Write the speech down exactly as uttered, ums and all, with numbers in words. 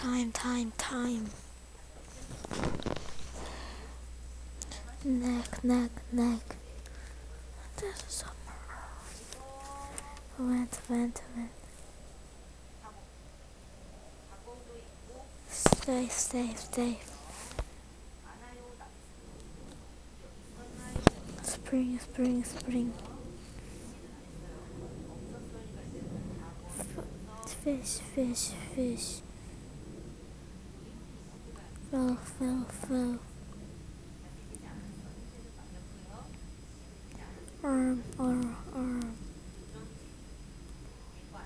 Time, time, time. Neck, neck, neck. There's a summer. Vent, vent, vent. Stay, stay, stay. Spring, spring, spring. F fish, fish, fish. Fell, fell, fell.